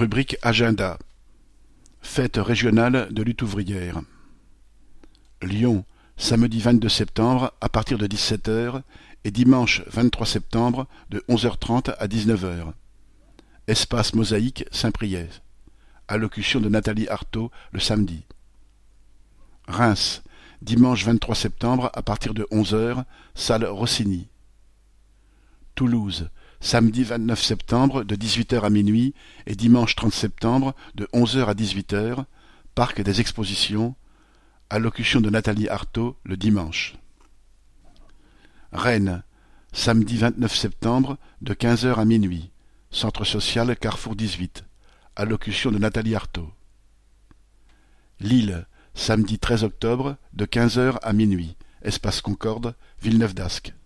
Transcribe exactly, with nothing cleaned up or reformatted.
Rubrique Agenda. Fête régionale de lutte ouvrière. Lyon, samedi vingt-deux septembre à partir de dix-sept heures et dimanche vingt-trois septembre de onze heures trente à dix-neuf heures. Espace Mosaïque Saint-Priest. Allocution de Nathalie Arthaud le samedi. Reims, dimanche vingt-trois septembre à partir de onze heures, salle Rossini. Toulouse, samedi vingt-neuf septembre de dix-huit heures à minuit et dimanche trente septembre de onze heures à dix-huit heures, Parc des Expositions, allocution de Nathalie Arthaud le dimanche. Rennes, samedi vingt-neuf septembre de quinze heures à minuit, Centre social Carrefour dix-huit, allocution de Nathalie Arthaud. Lille, samedi treize octobre de quinze heures à minuit, Espace Concorde, Villeneuve-d'Ascq.